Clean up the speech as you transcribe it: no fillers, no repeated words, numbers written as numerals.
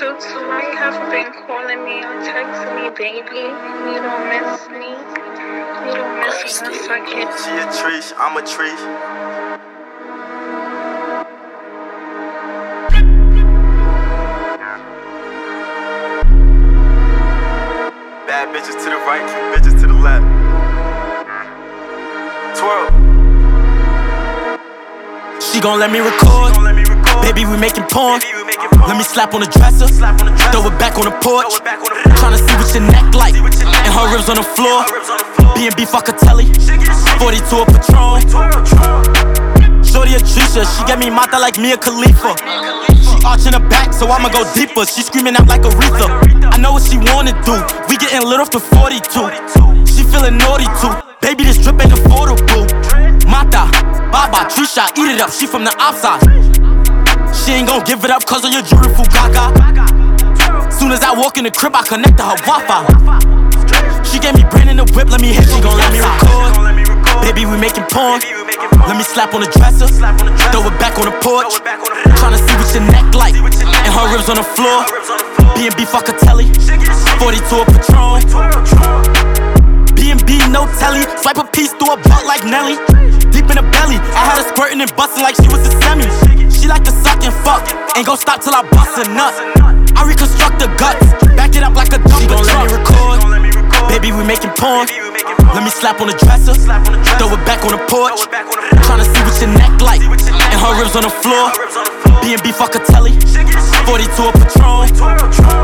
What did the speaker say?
Toots, why you haven't been calling me or texting me, baby? You don't miss me. You don't miss me. Fuck it. She a treat, I'm a treat. Bad bitches to the right, bitches to the left. Twirl. She gon' let me record. Baby, we making porn. Let me slap on the dresser. Throw it back on the porch. Tryna see what your neck like. And her ribs on the floor. B&B Fuckatelli. 42 a Patron. Shorty a Trisha. She get me mata like Mia Khalifa. She arching her back, so I'ma go deeper. She screaming out like Aretha. I know what she wanna do. We getting lit off the 42. She feeling naughty too. Baby, this drip ain't affordable. Mata, Baba, Trisha, eat it up. She from the outside. She ain't gon' give it up cause of your beautiful gaga. Soon as I walk in the crib, I connect to her Wi-Fi. She gave me brain in the whip, let me hit. She gon' let me record. Baby, we making porn. Let me slap on the dresser. Throw it back on the porch. Tryna see what your neck like. And her ribs on the floor. B&B Fuckatelli. 42 a Patron. B&B no telly. Swipe a piece through a butt like Nelly. Deep in the belly, I had her squirting and busting like she was a semi. She like to suck and fuck, ain't gon' stop till I bust a nut. I reconstruct the guts, back it up like a dump. She gon' let me record. Baby, we making porn. Let me slap on the dresser. Throw it back on the porch. Tryna see what your neck like. And her ribs on the floor. B&B Fuckatelli. 42 a Patron.